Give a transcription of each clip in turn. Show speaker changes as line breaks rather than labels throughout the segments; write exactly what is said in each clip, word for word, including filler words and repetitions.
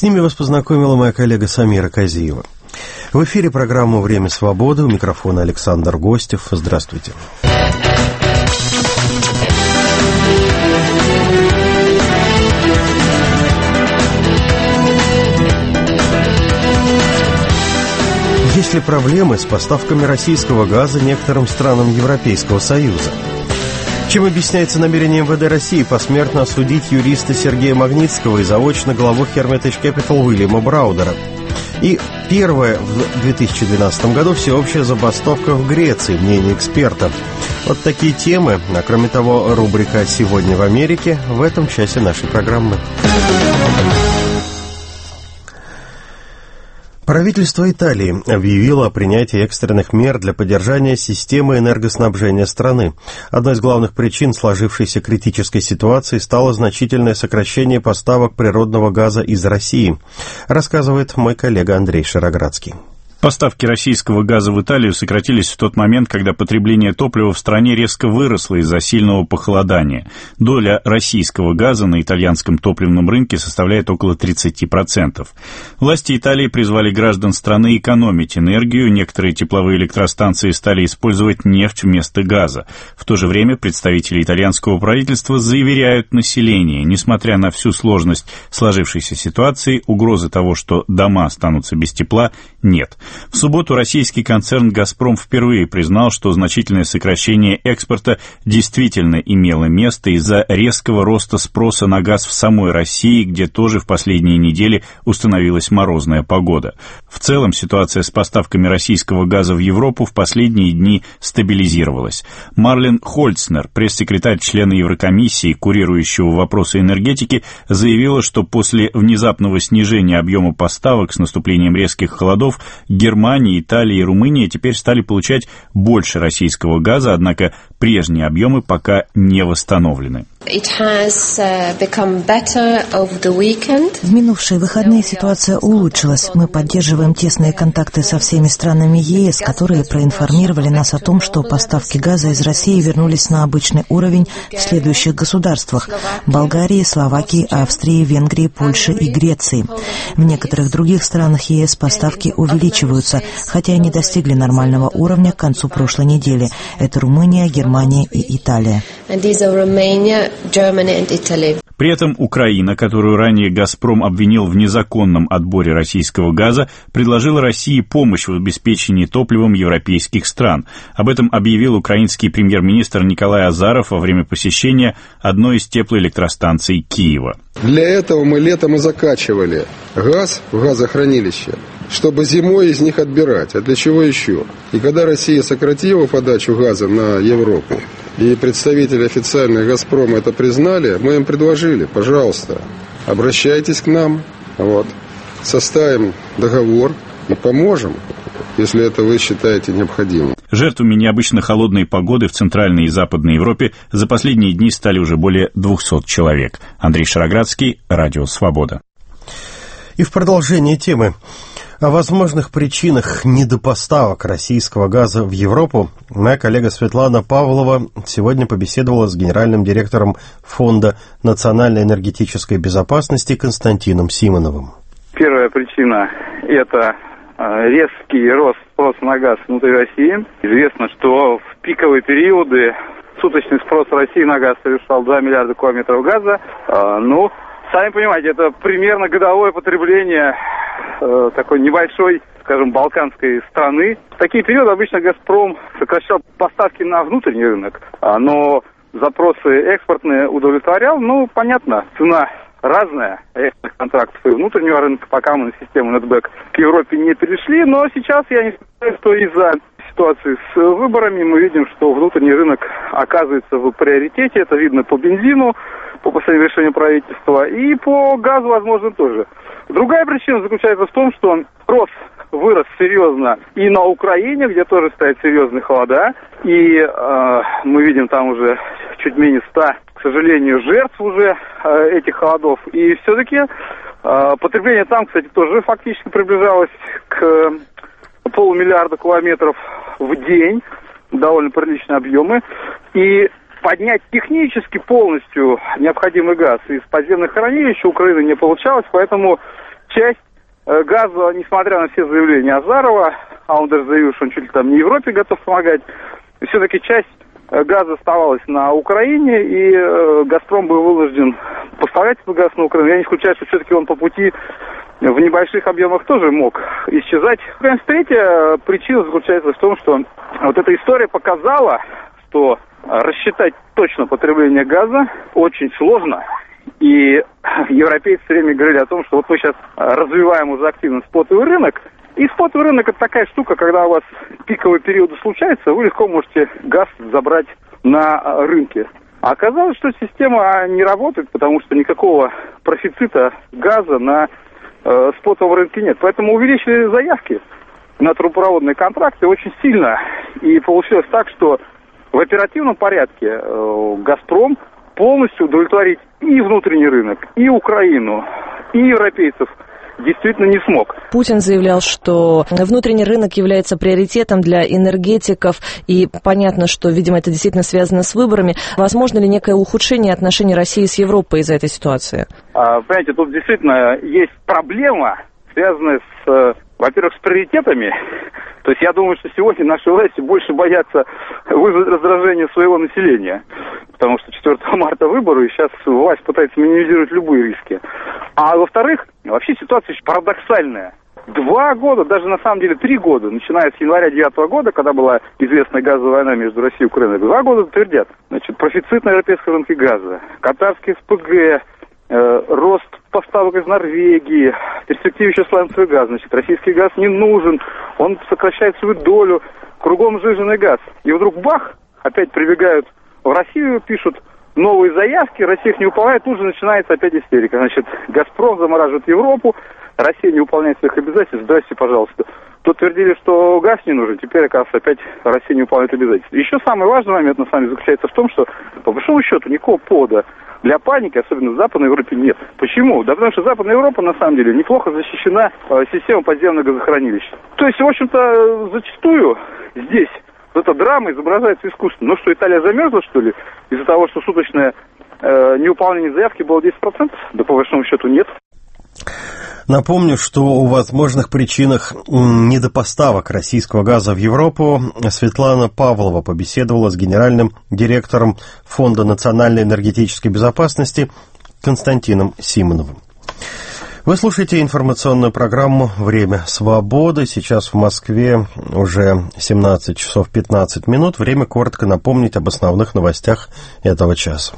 С ними вас познакомила моя коллега Самира Казиева. В эфире программа «Время свободы». У микрофона Александр Гостев. Здравствуйте. Есть ли проблемы с поставками российского газа некоторым странам Европейского Союза? Чем объясняется намерение эм вэ дэ России посмертно осудить юриста Сергея Магнитского и заочно главу Hermitage Capital Уильяма Браудера? И первая в две тысячи двенадцатом году всеобщая забастовка в Греции, мнение экспертов. Вот такие темы, а кроме того, рубрика «Сегодня в Америке» в этом часе нашей программы. Правительство Италии объявило о принятии экстренных мер для поддержания системы энергоснабжения страны. Одной из главных причин сложившейся критической ситуации стало значительное сокращение поставок природного газа из России, рассказывает мой коллега Андрей Шароградский.
Поставки российского газа в Италию сократились в тот момент, когда потребление топлива в стране резко выросло из-за сильного похолодания. Доля российского газа на итальянском топливном рынке составляет около тридцать процентов. Власти Италии призвали граждан страны экономить энергию. Некоторые тепловые электростанции стали использовать нефть вместо газа. В то же время представители итальянского правительства заверяют население, несмотря на всю сложность сложившейся ситуации, угрозы того, что дома останутся без тепла, нет. В субботу российский концерн «Газпром» впервые признал, что значительное сокращение экспорта действительно имело место из-за резкого роста спроса на газ в самой России, где тоже в последние недели установилась морозная погода. В целом ситуация с поставками российского газа в Европу в последние дни стабилизировалась. Марлен Хольцнер, пресс-секретарь члена Еврокомиссии, курирующего вопросы энергетики, заявила, что после внезапного снижения объема поставок с наступлением резких холодов Германия, Италия и Румыния теперь стали получать больше российского газа, однако прежние объемы пока не восстановлены.
В минувшие выходные ситуация улучшилась. Мы поддерживаем тесные контакты со всеми странами е эс, которые проинформировали нас о том, что поставки газа из России вернулись на обычный уровень в следующих государствах – Болгарии, Словакии, Австрии, Венгрии, Польши и Греции. В некоторых других странах е эс поставки увеличиваются, хотя и не достигли нормального уровня к концу прошлой недели. Это Румыния, Германия и Италия.
При этом Украина, которую ранее «Газпром» обвинил в незаконном отборе российского газа, предложила России помощь в обеспечении топливом европейских стран. Об этом объявил украинский премьер-министр Николай Азаров во время посещения одной из теплоэлектростанций Киева.
Для этого мы летом и закачивали газ в газохранилище, чтобы зимой из них отбирать. А для чего еще? И когда Россия сократила подачу газа на Европу, и представители официальных «Газпрома» это признали, мы им предложили, пожалуйста, обращайтесь к нам, вот, составим договор и поможем, если это вы считаете необходимым.
Жертвами необычно холодной погоды в Центральной и Западной Европе за последние дни стали уже более двухсот человек. Андрей Шароградский, Радио Свобода.
И в продолжение темы. О возможных причинах недопоставок российского газа в Европу моя коллега Светлана Павлова сегодня побеседовала с генеральным директором Фонда национальной энергетической безопасности Константином Симоновым.
Первая причина – это резкий рост спроса на газ внутри России. Известно, что в пиковые периоды суточный спрос России на газ совершал два миллиарда кубометров газа. Ну, сами понимаете, это примерно годовое потребление э, такой небольшой, скажем, балканской страны. В такие периоды обычно «Газпром» сокращал поставки на внутренний рынок, но запросы экспортные удовлетворял. Ну, понятно, цена разная экспортных контрактов и внутреннего рынка, пока мы на систему нетбэк к Европе не перешли. Но сейчас я не считаю, что из-за ситуации с выборами мы видим, что внутренний рынок оказывается в приоритете. Это видно по бензину, по последнему решению правительства, и по газу, возможно, тоже. Другая причина заключается в том, что спрос вырос серьезно и на Украине, где тоже стоят серьезные холода, и э, мы видим там уже чуть менее ста, к сожалению, жертв уже э, этих холодов, и все-таки э, потребление там, кстати, тоже фактически приближалось к полумиллиарда кубометров в день, довольно приличные объемы, и поднять технически полностью необходимый газ из подземных хранилищ Украины не получалось, поэтому часть газа, несмотря на все заявления Азарова, а он даже заявил, что он чуть ли там не Европе готов помогать, все-таки часть газа оставалась на Украине, и э, «Газпром» был вынужден поставлять этот газ на Украину. Я не исключаю, что все-таки он по пути в небольших объемах тоже мог исчезать. Третья причина заключается в том, что вот эта история показала, что рассчитать точно потребление газа очень сложно. И европейцы все время говорили о том, что вот мы сейчас развиваем уже активно спотовый рынок. И спотовый рынок — это такая штука, когда у вас пиковые периоды случаются, вы легко можете газ забрать на рынке. А оказалось, что система не работает, потому что никакого профицита газа на э, спотовом рынке нет. Поэтому увеличили заявки на трубопроводные контракты очень сильно. И получилось так, что в оперативном порядке э, «Газпром» полностью удовлетворить и внутренний рынок, и Украину, и европейцев действительно не смог.
Путин заявлял, что внутренний рынок является приоритетом для энергетиков, и понятно, что, видимо, это действительно связано с выборами. Возможно ли некое ухудшение отношений России с Европой из-за этой ситуации? А,
понимаете, тут действительно есть проблема, связанная с, во-первых, с приоритетами. То есть я думаю, что сегодня наши власти больше боятся вызвать раздражение своего населения, потому что четвёртого марта выборы, и сейчас власть пытается минимизировать любые риски. А во-вторых, вообще ситуация очень парадоксальная. Два года, даже на самом деле три года, начиная с января девятого года, когда была известная газовая война между Россией и Украиной, два года твердят, значит, профицит на европейском рынке газа, катарский СПГ, э, рост поставок из Норвегии, перспективы еще сланцевый газ, значит, российский газ не нужен, он сокращает свою долю, кругом сжиженный газ. И вдруг бах, опять прибегают в Россию, пишут новые заявки, Россия их не выполняет, тут же начинается опять истерика. Значит, «Газпром» замораживает Европу, Россия не выполняет своих обязательств, здрасте, пожалуйста. Тут твердили, что газ не нужен, теперь, оказывается, опять Россия не выполняет обязательств. Еще самый важный момент, на самом деле, заключается в том, что, по большому счету, никакого повода для паники, особенно в Западной Европе, нет. Почему? Да потому что Западная Европа, на самом деле, неплохо защищена э, системой подземных газохранилищ. То есть, в общем-то, зачастую здесь вот эта драма изображается искусственно. Ну что, Италия замерзла, что ли? Из-за того, что суточное э, невыполнение заявки было десять процентов? Да, по большому счету, нет.
Напомню, что о возможных причинах недопоставок российского газа в Европу Светлана Павлова побеседовала с генеральным директором Фонда национальной энергетической безопасности Константином Симоновым. Вы слушаете информационную программу «Время свободы». Сейчас в Москве уже семнадцать часов пятнадцать минут. Время коротко напомнить об основных новостях этого часа.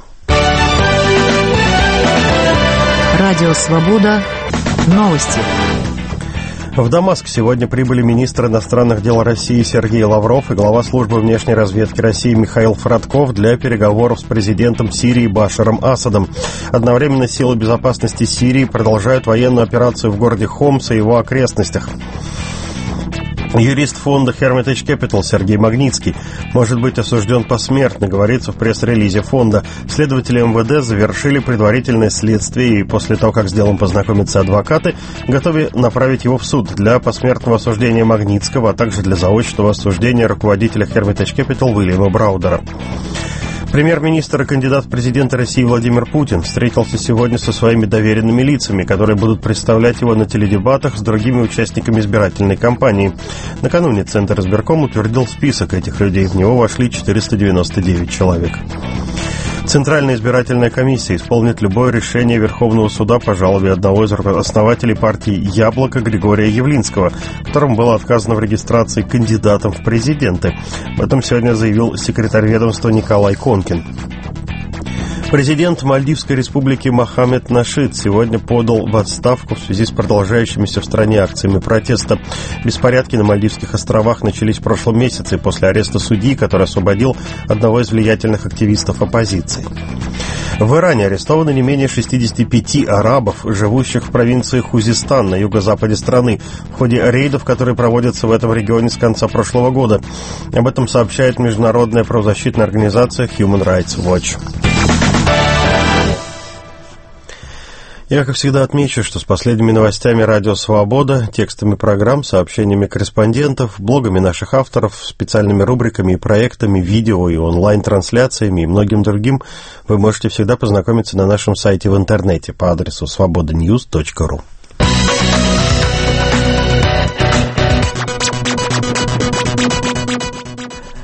Радио «Свобода». Новости.
В Дамаск сегодня прибыли министр иностранных дел России Сергей Лавров и глава службы внешней разведки России Михаил Фродков для переговоров с президентом Сирии Башаром Асадом. Одновременно силы безопасности Сирии продолжают военную операцию в городе Хомс и его окрестностях. Юрист фонда Hermitage Capital Сергей Магнитский может быть осужден посмертно, говорится в пресс-релизе фонда. Следователи эм вэ дэ завершили предварительное следствие и после того, как с делом познакомятся адвокаты, готовы направить его в суд для посмертного осуждения Магнитского, а также для заочного осуждения руководителя Hermitage Capital Уильяма Браудера. Премьер-министр и кандидат в президенты России Владимир Путин встретился сегодня со своими доверенными лицами, которые будут представлять его на теледебатах с другими участниками избирательной кампании. Накануне Центр избирком утвердил список этих людей. В него вошли четыреста девяносто девять человек. Центральная избирательная комиссия исполнит любое решение Верховного суда по жалобе одного из основателей партии «Яблоко» Григория Явлинского, которому было отказано в регистрации кандидатом в президенты. Об этом сегодня заявил секретарь ведомства Николай Конкин. Президент Мальдивской республики Мохаммед Нашид сегодня подал в отставку в связи с продолжающимися в стране акциями протеста. Беспорядки на Мальдивских островах начались в прошлом месяце после ареста судьи, который освободил одного из влиятельных активистов оппозиции. В Иране арестовано не менее шестьдесят пять арабов, живущих в провинции Хузистан на юго-западе страны, в ходе рейдов, которые проводятся в этом регионе с конца прошлого года. Об этом сообщает международная правозащитная организация Human Rights Watch. Я, как всегда, отмечу, что с последними новостями «Радио Свобода», текстами программ, сообщениями корреспондентов, блогами наших авторов, специальными рубриками и проектами, видео и онлайн-трансляциями и многим другим вы можете всегда познакомиться на нашем сайте в интернете по адресу свобода ньюс точка ру.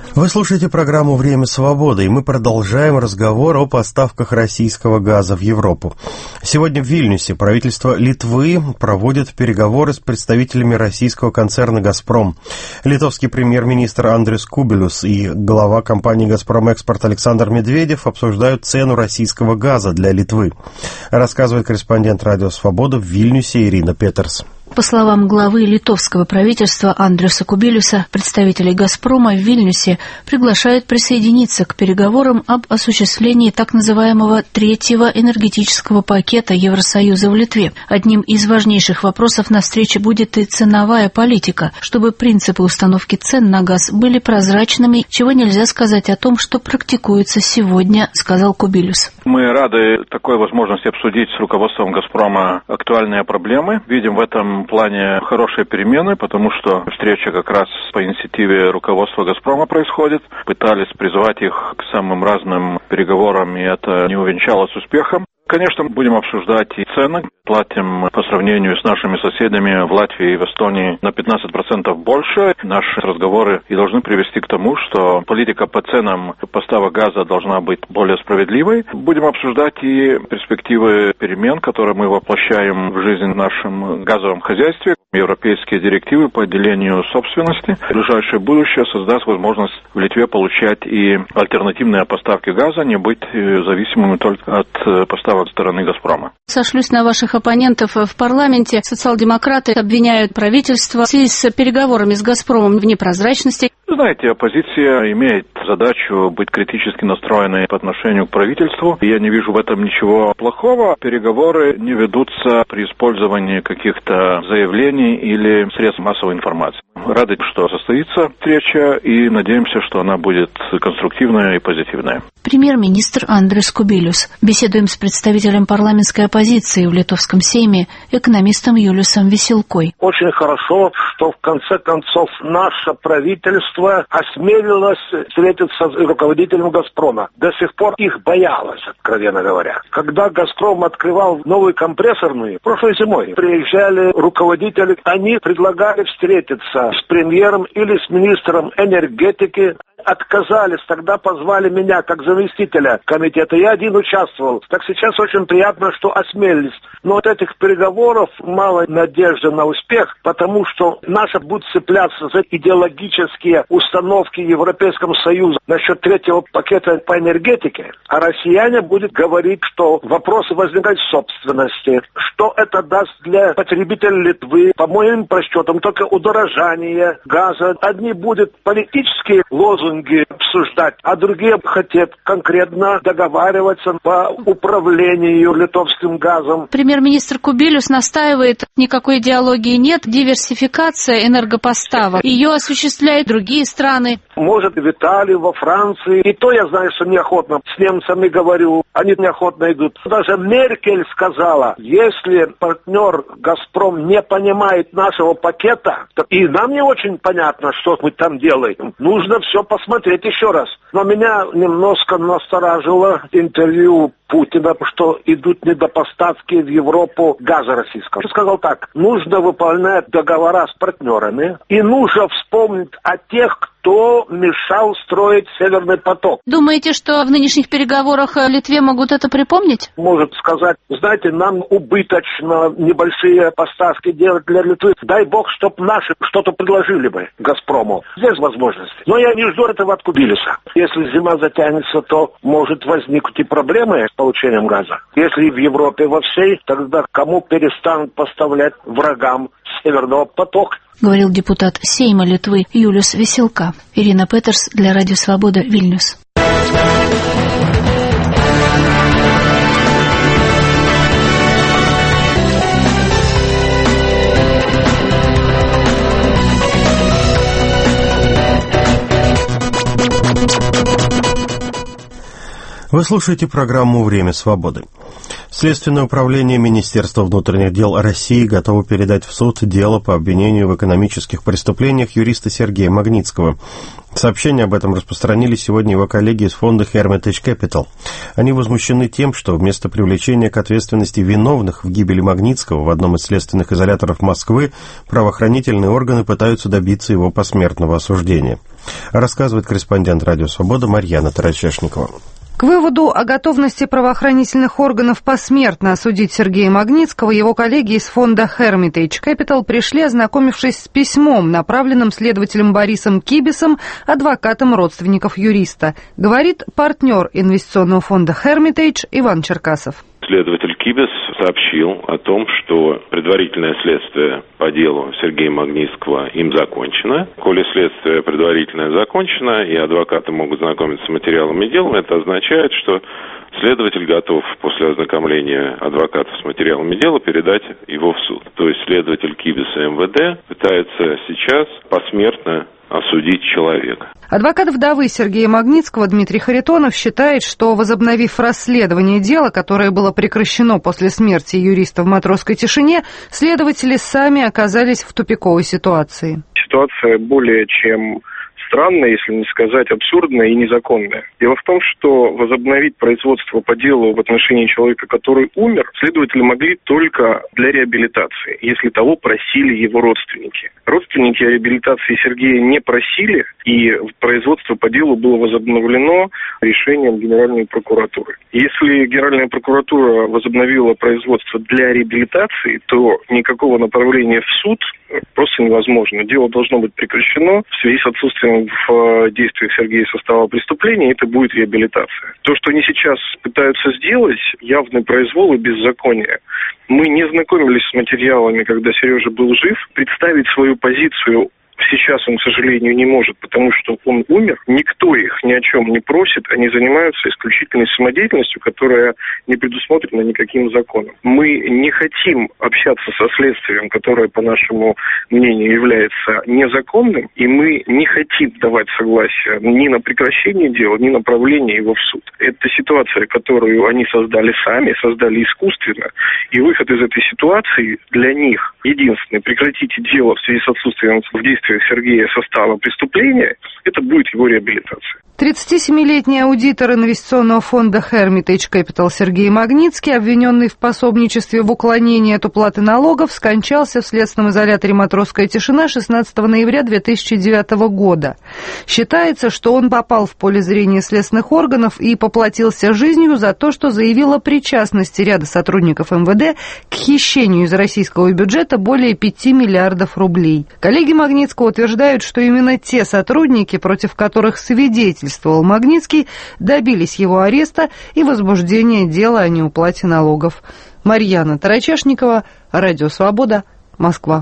Вы слушаете программу «Время свободы», и мы продолжаем разговор о поставках российского газа в Европу. Сегодня в Вильнюсе правительство Литвы проводит переговоры с представителями российского концерна «Газпром». Литовский премьер-министр Андрис Кубилюс и глава компании «Газпром Экспорт» Александр Медведев обсуждают цену российского газа для Литвы. Рассказывает корреспондент «Радио Свобода» в Вильнюсе Ирина Петерс.
По словам главы литовского правительства Андриса Кубилюса, представителей «Газпрома» в Вильнюсе приглашают присоединиться к переговорам об осуществлении так называемого третьего энергетического пакета Евросоюза в Литве. Одним из важнейших вопросов на встрече будет и ценовая политика, чтобы принципы установки цен на газ были прозрачными, чего нельзя сказать о том, что практикуется сегодня, сказал Кубилюс.
Мы рады такой возможности обсудить с руководством «Газпрома» актуальные проблемы. Видим в этом плане хорошие перемены, потому что встреча как раз по инициативе руководства «Газпрома» происходит. Пытались призвать их к самым разным переговорам, и это не увенчалось успехом. Конечно, будем обсуждать и цены. Платим по сравнению с нашими соседями в Латвии и в Эстонии на пятнадцать процентов больше. Наши разговоры и должны привести к тому, что политика по ценам поставок газа должна быть более справедливой. Будем обсуждать и перспективы перемен, которые мы воплощаем в жизнь в нашем газовом хозяйстве. Европейские директивы по отделению собственности. Ближайшее будущее создаст возможность в Литве получать и альтернативные поставки газа, не быть зависимыми только от поставок со стороны «Газпрома».
Сошлюсь на ваших оппонентов в парламенте. Социал-демократы обвиняют правительство в связи с переговорами с «Газпромом» в непрозрачности.
Знаете, оппозиция имеет задачу быть критически настроенной по отношению к правительству. Я не вижу в этом ничего плохого. Переговоры не ведутся при использовании каких-то заявлений или средств массовой информации. Рады, что состоится встреча, и надеемся, что она будет конструктивная и позитивная.
Премьер-министр Андрис Кубилюс. Беседуем с представителем парламентской оппозиции в Литовском Сейме, экономистом Юлиусом Веселкой.
Очень хорошо, что в конце концов наше правительство осмелилось встретиться с руководителем «Газпрома». До сих пор их боялось, откровенно говоря. Когда «Газпром» открывал новую компрессорную, прошлой зимой приезжали руководители, они предлагали встретиться с премьером или с министром энергетики. Отказались, тогда позвали меня как заместителя комитета. Я один участвовал. Так сейчас очень приятно, что осмелились. Но от этих переговоров мало надежды на успех, потому что наши будут цепляться за идеологические установки Европейского Союза насчет третьего пакета по энергетике. А россияне будут говорить, что вопросы возникают в собственности. Что это даст для потребителей Литвы? По моим расчетам, только удорожание газа. Одни будут политические лозунги обсуждать, а другие хотят конкретно договариваться по управлению литовским газом.
Премьер-министр Кубилюс настаивает, никакой идеологии нет, диверсификация энергопоставок. Ее осуществляют другие страны.
Может, в Италии, во Франции. И то я знаю, что неохотно. С немцами говорю, они неохотно идут. Даже Меркель сказала, если партнер «Газпром» не понимает нашего пакета, то и нам не очень понятно, что мы там делаем. Нужно все посмотреть еще раз. Но меня немножко насторожило интервью Путина, что идут недопоставки в Европу газа российского. Он сказал так, нужно выполнять договора с партнерами и нужно вспомнить о тех, кто мешал строить Северный поток.
Думаете, что в нынешних переговорах Литве могут это припомнить?
Может сказать, знаете, нам убыточно небольшие поставки делать для Литвы. Дай бог, чтоб наши что-то предложили бы «Газпрому». Здесь возможности. Но я не жду этого от Кубилюса. Если зима затянется, то может возникнуть и проблемы с получением газа. Если в Европе во всей, тогда кому перестанут поставлять врагам Северного потока?
Говорил депутат Сейма Литвы Юлиус Веселка. Ирина Петерс для Радио Свобода, Вильнюс.
Вы слушаете программу «Время свободы». Следственное управление Министерства внутренних дел России готово передать в суд дело по обвинению в экономических преступлениях юриста Сергея Магнитского. Сообщения об этом распространили сегодня его коллеги из фонда Hermitage Capital. Они возмущены тем, что вместо привлечения к ответственности виновных в гибели Магнитского в одном из следственных изоляторов Москвы правоохранительные органы пытаются добиться его посмертного осуждения. Рассказывает корреспондент «Радио Свобода» Марьяна Тарачешникова.
К выводу о готовности правоохранительных органов посмертно осудить Сергея Магнитского его коллеги из фонда Hermitage Capital пришли, ознакомившись с письмом, направленным следователем Борисом Кибисом, адвокатом родственников юриста, говорит партнер инвестиционного фонда Hermitage Иван Черкасов.
Следователь Кибис сообщил о том, что предварительное следствие по делу Сергея Магнитского им закончено. Коли следствие предварительное закончено и адвокаты могут знакомиться с материалами дела, это означает, что следователь готов после ознакомления адвокатов с материалами дела передать его в суд. То есть следователь Кибиса эм вэ дэ пытается сейчас посмертно осудить человека.
Адвокат вдовы Сергея Магнитского Дмитрий Харитонов считает, что, возобновив расследование дела, которое было прекращено после смерти юриста в «Матросской тишине», следователи сами оказались в тупиковой ситуации.
Ситуация более чем странная, если не сказать абсурдная и незаконная. Дело в том, что возобновить производство по делу в отношении человека, который умер, следователи могли только для реабилитации, если того просили его родственники. Родственники о реабилитации Сергея не просили, и производство по делу было возобновлено решением Генеральной прокуратуры. Если Генеральная прокуратура возобновила производство для реабилитации, то никакого направления в суд просто невозможно. Дело должно быть прекращено в связи с отсутствием в действиях Сергея состава преступления, это будет реабилитация. То, что они сейчас пытаются сделать, явный произвол и беззаконие. Мы не знакомились с материалами, когда Сережа был жив. Представить свою позицию сейчас он, к сожалению, не может, потому что он умер. Никто их ни о чем не просит. Они занимаются исключительной самодеятельностью, которая не предусмотрена никаким законом. Мы не хотим общаться со следствием, которое, по нашему мнению, является незаконным, и мы не хотим давать согласие ни на прекращение дела, ни на направление его в суд. Это ситуация, которую они создали сами, создали искусственно, и выход из этой ситуации для них единственный — прекратите дело в связи с отсутствием в действии Сергея состава преступления, это будет его реабилитация.
тридцатисемилетний аудитор инвестиционного фонда Hermitage Capital Сергей Магнитский, обвиненный в пособничестве в уклонении от уплаты налогов, скончался в следственном изоляторе «Матросская тишина» шестнадцатого ноября две тысячи девятого года. Считается, что он попал в поле зрения следственных органов и поплатился жизнью за то, что заявил о причастности ряда сотрудников эм вэ дэ к хищению из российского бюджета более пяти миллиардов рублей. Коллеги Магнитского утверждают, что именно те сотрудники, против которых свидетельствовал Магнитский, добились его ареста и возбуждения дела о неуплате налогов. Марьяна Тарачешникова, Радио Свобода, Москва.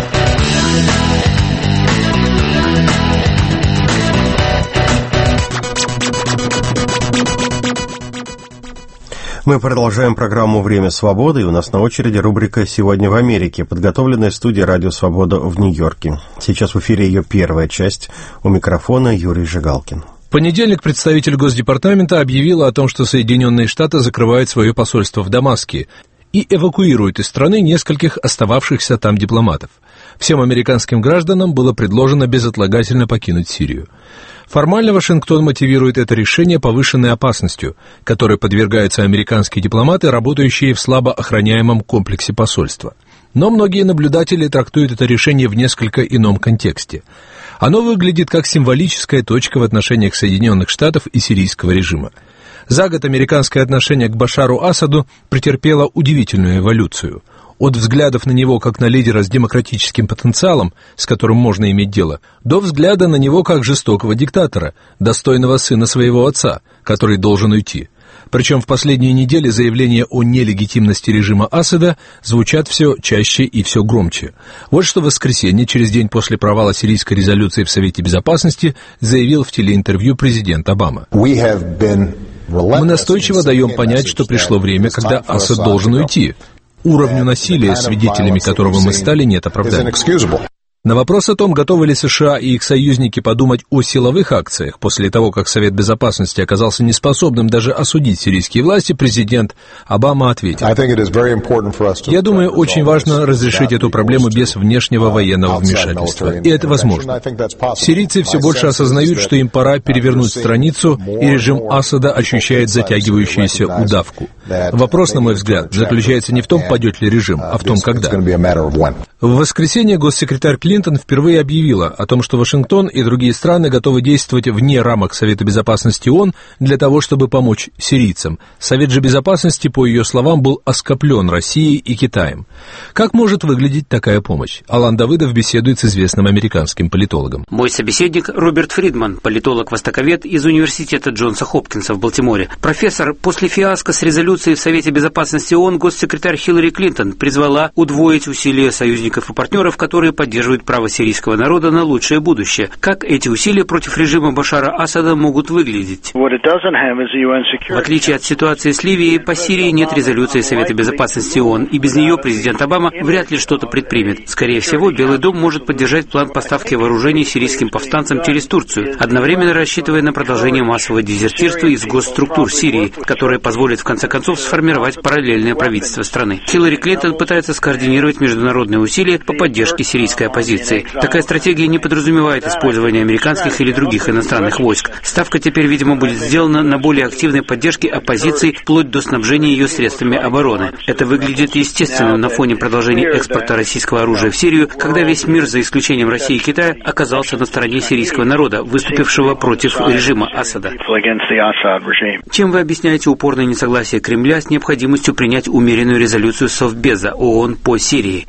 Мы продолжаем программу «Время свободы», и у нас на очереди рубрика «Сегодня в Америке», подготовленная студией «Радио Свобода» в Нью-Йорке. Сейчас в эфире ее первая часть. У микрофона Юрий Жигалкин.
В понедельник представитель Госдепартамента объявила о том, что Соединенные Штаты закрывают свое посольство в Дамаске и эвакуируют из страны нескольких остававшихся там дипломатов. Всем американским гражданам было предложено безотлагательно покинуть Сирию. Формально Вашингтон мотивирует это решение повышенной опасностью, которой подвергаются американские дипломаты, работающие в слабо охраняемом комплексе посольства. Но многие наблюдатели трактуют это решение в несколько ином контексте. Оно выглядит как символическая точка в отношениях Соединенных Штатов и сирийского режима. За год американское отношение к Башару Асаду претерпело удивительную эволюцию. От взглядов на него как на лидера с демократическим потенциалом, с которым можно иметь дело, до взгляда на него как жестокого диктатора, достойного сына своего отца, который должен уйти. Причем в последние недели заявления о нелегитимности режима Асада звучат все чаще и все громче. Вот что в воскресенье, через день после провала сирийской резолюции в Совете Безопасности, заявил в телеинтервью президент Обама. «Мы настойчиво даем понять, что пришло время, когда Асад должен уйти. Уровню насилия, свидетелями которого мы стали, нет оправдания». На вопрос о том, готовы ли США и их союзники подумать о силовых акциях после того, как Совет Безопасности оказался неспособным даже осудить сирийские власти, президент Обама ответил: «Я думаю, очень важно разрешить эту проблему без внешнего военного вмешательства, и это возможно. Сирийцы все больше осознают, что им пора перевернуть страницу, и режим Асада ощущает затягивающуюся удавку. Вопрос, на мой взгляд, заключается не в том, падет ли режим, а в том, когда». В воскресенье госсекретарь Клинтон впервые объявила о том, что Вашингтон и другие страны готовы действовать вне рамок Совета Безопасности ООН для того, чтобы помочь сирийцам. Совет же Безопасности, по ее словам, был оскоплен Россией и Китаем. Как может выглядеть такая помощь? Алан Давыдов беседует с известным американским политологом.
Мой собеседник Роберт Фридман, политолог-востоковед из университета Джонса Хопкинса в Балтиморе. Профессор, после фиаско с резолюцией в Совете Безопасности ООН госсекретарь Хиллари Клинтон призвала удвоить усилия союзников и партнеров, которые поддерживают право сирийского народа на лучшее будущее. Как эти усилия против режима Башара Асада могут выглядеть? В отличие от ситуации с Ливией, по Сирии нет резолюции Совета Безопасности ООН, и без нее президент Обама вряд ли что-то предпримет. Скорее всего, Белый дом может поддержать план поставки вооружений сирийским повстанцам через Турцию, одновременно рассчитывая на продолжение массового дезертирства из госструктур Сирии, которое позволит в конце концов сформировать параллельное правительство страны. Хиллари Клинтон пытается скоординировать международные усилия по поддержке сирийской оппозиции. Такая стратегия не подразумевает использование американских или других иностранных войск. Ставка теперь, видимо, будет сделана на более активной поддержке оппозиции вплоть до снабжения ее средствами обороны. Это выглядит естественно на фоне продолжения экспорта российского оружия в Сирию, когда весь мир, за исключением России и Китая, оказался на стороне сирийского народа, выступившего против режима Асада. Чем вы объясняете упорное несогласие Кремля с необходимостью принять умеренную резолюцию Совбеза ООН по Сирии?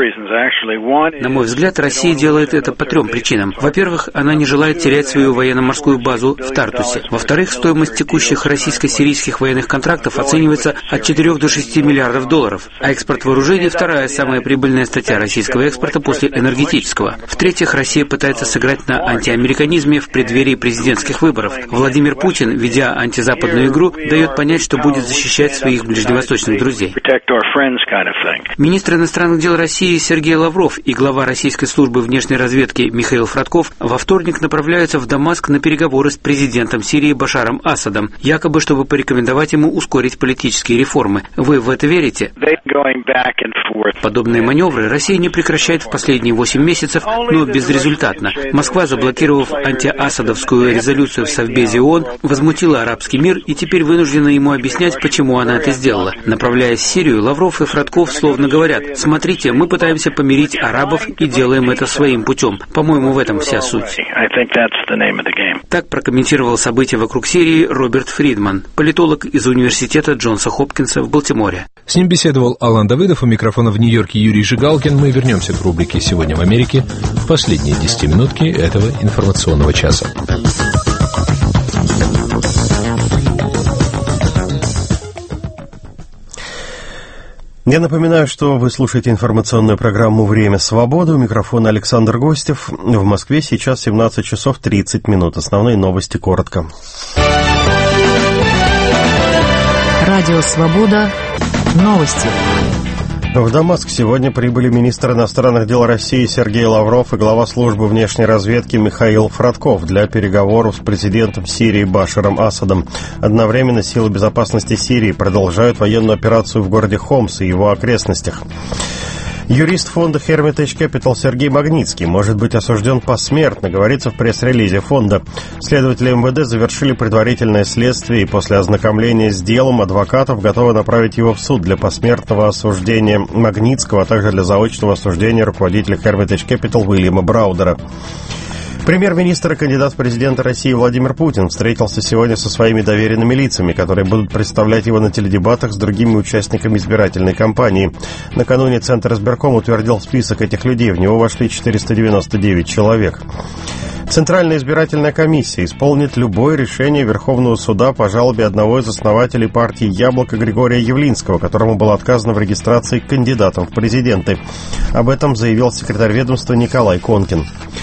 На мой взгляд, Россия делает это по трем причинам. Во-первых, она не желает терять свою военно-морскую базу в Тартусе. Во-вторых, стоимость текущих российско-сирийских военных контрактов оценивается от четырёх до шести миллиардов долларов, а экспорт вооружений – вторая самая прибыльная статья российского экспорта после энергетического. В-третьих, Россия пытается сыграть на антиамериканизме в преддверии президентских выборов. Владимир Путин, ведя антизападную игру, дает понять, что будет защищать своих ближневосточных друзей. Министр иностранных дел России Сергей Лавров и глава российской службы внешней разведки Михаил Фродков во вторник направляются в Дамаск на переговоры с президентом Сирии Башаром Асадом, якобы чтобы порекомендовать ему ускорить политические реформы. Вы в это верите? Подобные маневры Россия не прекращает в последние восемь месяцев, но безрезультатно. Москва, заблокировав антиасадовскую резолюцию в Совбезе ООН, возмутила арабский мир и теперь вынуждена ему объяснять, почему она это сделала. Направляясь в Сирию, Лавров и Фродков словно говорят: «Смотрите, мы пытаемся помирить арабов и делаем это своим путем». По-моему, в этом вся суть. Так прокомментировал события вокруг Сирии Роберт Фридман, политолог из университета Джонса Хопкинса в Балтиморе.
С ним беседовал Алан Давыдов, у микрофона в Нью-Йорке Юрий Жигалкин. Мы вернемся к рубрике «Сегодня в Америке» в последние десятиминутки этого информационного часа.
Я напоминаю, что вы слушаете информационную программу «Время свободы». У микрофона Александр Гостев. В Москве сейчас семнадцать часов тридцать минут. Основные новости коротко.
Радио «Свобода». Новости.
В Дамаск сегодня прибыли министр иностранных дел России Сергей Лавров и глава службы внешней разведки Михаил Фродков для переговоров с президентом Сирии Башаром Асадом. Одновременно силы безопасности Сирии продолжают военную операцию в городе Хомс и его окрестностях. Юрист фонда Hermitage Capital Сергей Магнитский может быть осужден посмертно, говорится в пресс-релизе фонда. Следователи эм вэ дэ завершили предварительное следствие и после ознакомления с делом адвокатов готовы направить его в суд для посмертного осуждения Магнитского, а также для заочного осуждения руководителя Hermitage Capital Уильяма Браудера. Премьер-министр и кандидат в президенты России Владимир Путин встретился сегодня со своими доверенными лицами, которые будут представлять его на теледебатах с другими участниками избирательной кампании. Накануне Центр избирком утвердил список этих людей, в него вошли четыреста девяносто девять человек. Центральная избирательная комиссия исполнит любое решение Верховного суда по жалобе одного из основателей партии «Яблоко» Григория Явлинского, которому было отказано в регистрации кандидатом в президенты. Об этом заявил секретарь ведомства Николай Конкин.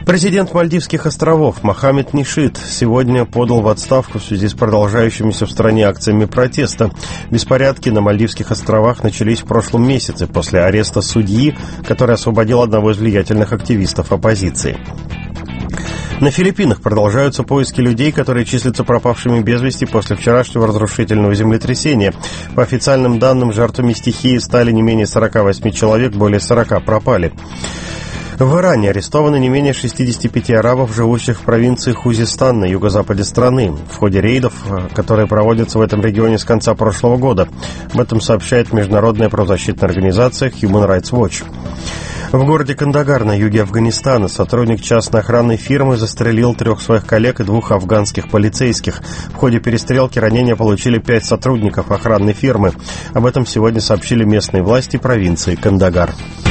Президент Мальдивских островов Мохаммед Нишид сегодня подал в отставку в связи с продолжающимися в стране акциями протеста. Беспорядки на Мальдивских островах начались в прошлом месяце после ареста судьи, который освободил одного из влиятельных активистов оппозиции. На Филиппинах продолжаются поиски людей, которые числятся пропавшими без вести после вчерашнего разрушительного землетрясения. По официальным данным, жертвами стихии стали не менее сорок восемь человек, более сорока пропали. В Иране арестованы не менее шестьдесят пять арабов, живущих в провинции Хузистан на юго-западе страны, в ходе рейдов, которые проводятся в этом регионе с конца прошлого года. Об этом сообщает международная правозащитная организация Human Rights Watch. В городе Кандагар на юге Афганистана сотрудник частной охранной фирмы застрелил трех своих коллег и двух афганских полицейских. В ходе перестрелки ранения получили пять сотрудников охранной фирмы. Об этом сегодня сообщили местные власти провинции Кандагар.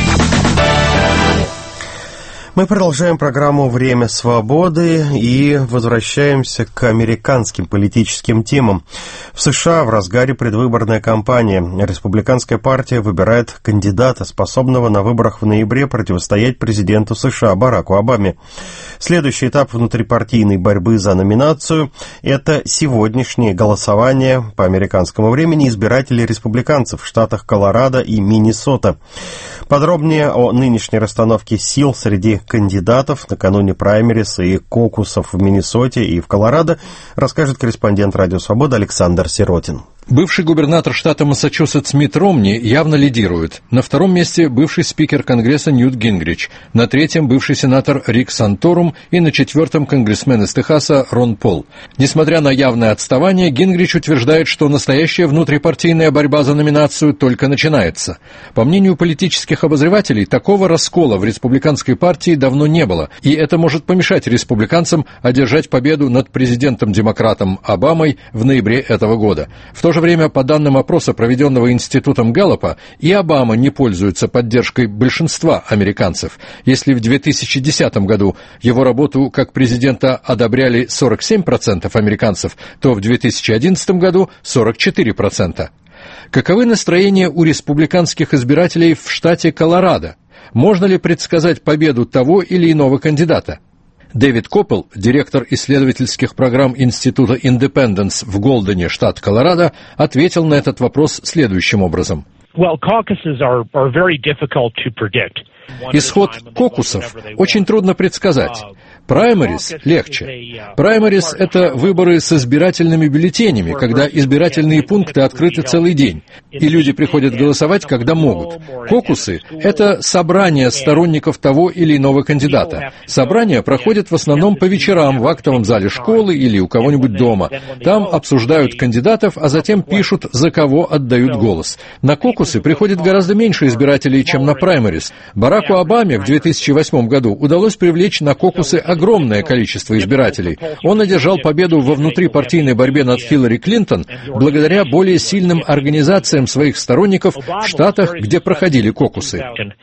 Мы продолжаем программу «Время свободы» и возвращаемся к американским политическим темам. В США в разгаре предвыборная кампания. Республиканская партия выбирает кандидата, способного на выборах в ноябре противостоять президенту США Бараку Обаме. Следующий этап внутрипартийной борьбы за номинацию – это сегодняшнее голосование по американскому времени избирателей республиканцев в штатах Колорадо и Миннесота. Подробнее о нынешней расстановке сил среди кандидатов накануне праймериз и кокусов в Миннесоте и в Колорадо расскажет корреспондент «Радио Свобода» Александр Сиротин.
Бывший губернатор штата Массачусетс Митт Ромни явно лидирует. На втором месте бывший спикер Конгресса Ньют Гингрич, на третьем бывший сенатор Рик Санторум и на четвертом конгрессмен из Техаса Рон Пол. Несмотря на явное отставание, Гингрич утверждает, что настоящая внутрипартийная борьба за номинацию только начинается. По мнению политических обозревателей, такого раскола в республиканской партии давно не было, и это может помешать республиканцам одержать победу над президентом-демократом Обамой в ноябре этого года. В то В то же время, по данным опроса, проведенного институтом Гэллопа, и Обама не пользуется поддержкой большинства американцев. Если в две тысячи десятом году его работу как президента одобряли сорок семь процентов американцев, то в две тысячи одиннадцатом году сорок четыре процента. Каковы настроения у республиканских избирателей в штате Колорадо? Можно ли предсказать победу того или иного кандидата? Дэвид Коппел, директор исследовательских программ Института Индепенденс в Голдене, штат Колорадо, ответил на этот вопрос следующим образом.
Well, caucuses are, are very difficult to predict.
Исход кокусов очень трудно предсказать. Праймерис легче. Праймерис – это выборы с избирательными бюллетенями, когда избирательные пункты открыты целый день, и люди приходят голосовать, когда могут. Кокусы – это собрания сторонников того или иного кандидата. Собрания проходят в основном по вечерам в актовом зале школы или у кого-нибудь дома. Там обсуждают кандидатов, а затем пишут, за кого отдают голос. На кокусы приходит гораздо меньше избирателей, чем на праймерис. Бараку Обаме в две тысячи восьмом году удалось привлечь на кокусы огромное количество избирателей. Он одержал победу во внутрипартийной борьбе над Хиллари Клинтон благодаря более сильным организациям своих сторонников в штатах, где проходили кокусы.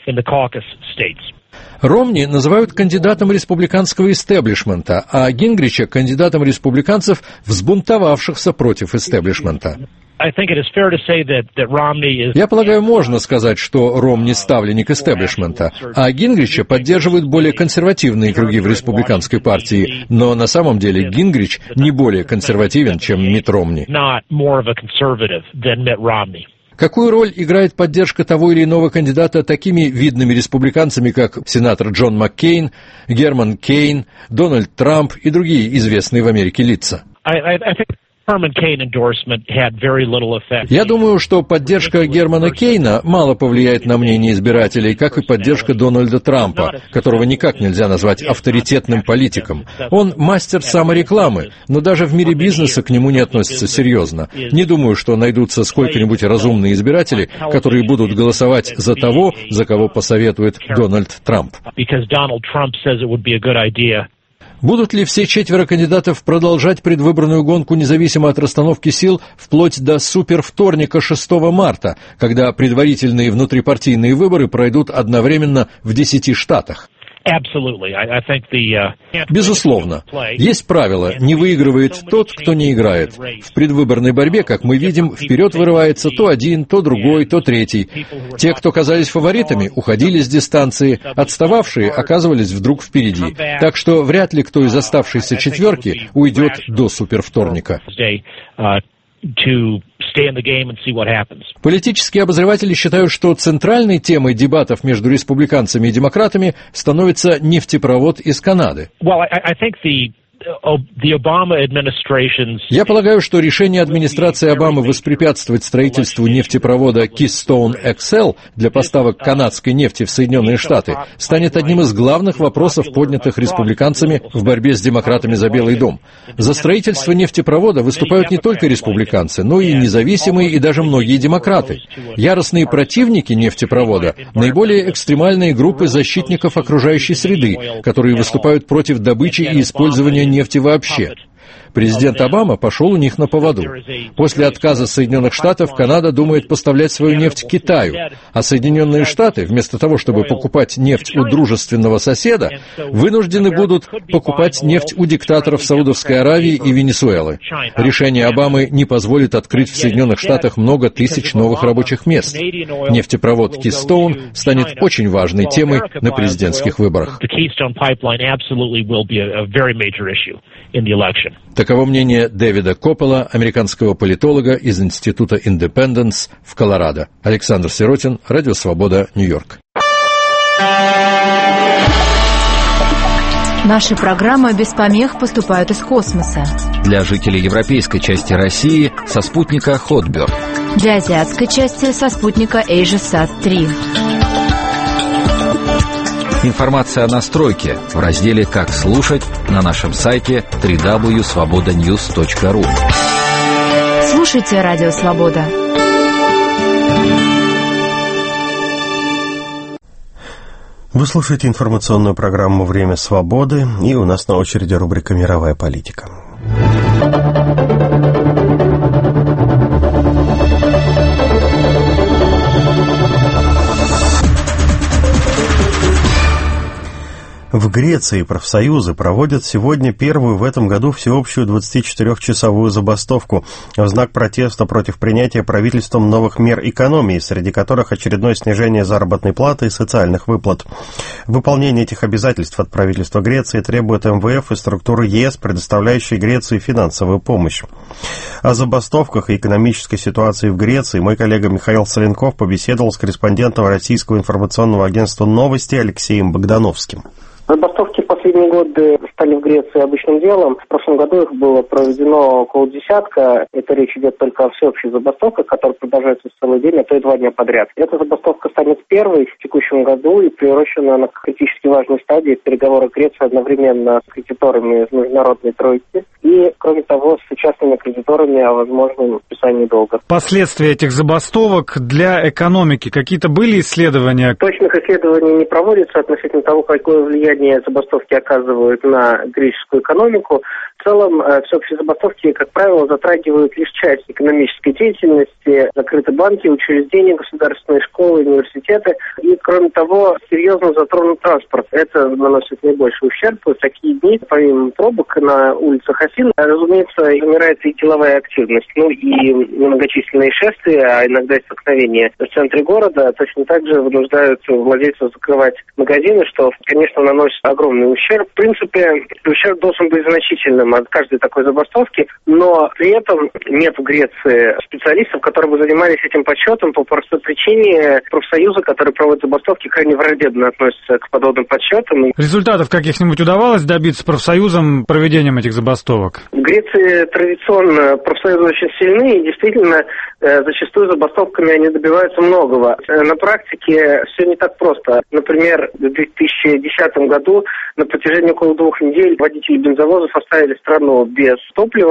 Ромни называют кандидатом республиканского истеблишмента, а Гингрича – кандидатом республиканцев, взбунтовавшихся против истеблишмента. Я полагаю, можно сказать, что Ромни ставленник истеблишмента, а Гингрича поддерживают более консервативные круги в республиканской партии, но на самом деле Гингрич не более консервативен, чем Митт Ромни. Какую роль играет поддержка того или иного кандидата такими видными республиканцами, как сенатор Джон Маккейн, Герман Кейн, Дональд Трамп и другие известные в Америке лица? Я думаю, что поддержка Германа Кейна мало повлияет на мнение избирателей, как и поддержка Дональда Трампа, которого никак нельзя назвать авторитетным политиком. Он мастер саморекламы, но даже в мире бизнеса к нему не относятся серьезно. Не думаю, что найдутся сколько-нибудь разумные избиратели, которые будут голосовать за того, за кого посоветует Дональд Трамп. Будут ли все четверо кандидатов продолжать предвыборную гонку независимо от расстановки сил вплоть до супервторника шестого марта, когда предварительные внутрипартийные выборы пройдут одновременно в десяти штатах? Безусловно. Есть правило: не выигрывает тот, кто не играет. В предвыборной борьбе, как мы видим, вперед вырывается то один, то другой, то третий. Те, кто казались фаворитами, уходили с дистанции, отстававшие оказывались вдруг впереди. Так что вряд ли кто из оставшейся четверки уйдет до супервторника. Политические обозреватели считают, что центральной темой дебатов между республиканцами и демократами становится нефтепровод из Канады. Я полагаю, что решение администрации Обамы воспрепятствовать строительству нефтепровода Keystone икс эл для поставок канадской нефти в Соединенные Штаты станет одним из главных вопросов, поднятых республиканцами в борьбе с демократами за Белый дом. За строительство нефтепровода выступают не только республиканцы, но и независимые и даже многие демократы. Яростные противники нефтепровода – наиболее экстремальные группы защитников окружающей среды, которые выступают против добычи и использования нефти вообще. Президент Обама пошел у них на поводу. После отказа Соединенных Штатов Канада думает поставлять свою нефть Китаю, а Соединенные Штаты, вместо того, чтобы покупать нефть у дружественного соседа, вынуждены будут покупать нефть у диктаторов Саудовской Аравии и Венесуэлы. Решение Обамы не позволит открыть в Соединенных Штатах много тысяч новых рабочих мест. Нефтепровод Keystone станет очень важной темой на президентских выборах. Таково мнение Дэвида Коппола, американского политолога из Института Индепенденс в Колорадо. Александр Сиротин, Радио Свобода, Нью-Йорк.
Наши программы без помех поступают из космоса.
Для жителей европейской части России со спутника Hotbird.
Для азиатской части со спутника AsiaSat три.
Информация о настройке в разделе «Как слушать» на нашем сайте дабл ю дабл ю дабл ю точка свобода ньюс точка ру.
Слушайте Радио Свобода.
Вы слушаете информационную программу «Время свободы», и у нас на очереди рубрика «Мировая политика». В Греции профсоюзы проводят сегодня первую в этом году всеобщую двадцатичетырёхчасовую забастовку в знак протеста против принятия правительством новых мер экономии, среди которых очередное снижение заработной платы и социальных выплат. Выполнение этих обязательств от правительства Греции требует эм вэ эф и структуры е эс, предоставляющие Греции финансовую помощь. О забастовках и экономической ситуации в Греции мой коллега Михаил Соленков побеседовал с корреспондентом российского информационного агентства «Новости» Алексеем Богдановским.
Забастовки в последние годы стали в Греции обычным делом. В прошлом году их было проведено около десятка. Это речь идет только о всеобщей забастовке, которая продолжается целый день, а то и два дня подряд. Эта забастовка станет первой в текущем году и приурочена на критически важной стадии переговоров Греции одновременно с кредиторами из международной тройки и, кроме того, с частными кредиторами о возможном списании долга.
Последствия этих забастовок для экономики какие-то были исследования?
Точных исследований не проводится относительно того, какое влияние забастовки оказывают на греческую экономику. В целом, всеобщие забастовки, как правило, затрагивают лишь часть экономической деятельности, закрыты банки, учреждения, государственные школы, университеты. И, кроме того, серьезно затронут транспорт. Это наносит наибольший ущерб. В такие дни, помимо пробок на улицах Афин, разумеется, умирает и деловая активность. Ну и многочисленные шествия, а иногда и столкновения в центре города точно так же вынуждают владельцев закрывать магазины, что, конечно, наносит огромный ущерб. В принципе, ущерб должен быть значительным от каждой такой забастовки, но при этом нет в Греции специалистов, которые бы занимались этим подсчетом по простой причине. Профсоюзы, которые проводят забастовки, крайне враждебно относятся к подобным подсчетам.
Результатов каких-нибудь удавалось добиться профсоюзам проведением этих забастовок?
В Греции традиционно профсоюзы очень сильны, и действительно зачастую забастовками они добиваются многого. На практике все не так просто. Например, в две тысячи десятом году на протяжении около двух недель водители бензовозов оставили страну без топлива.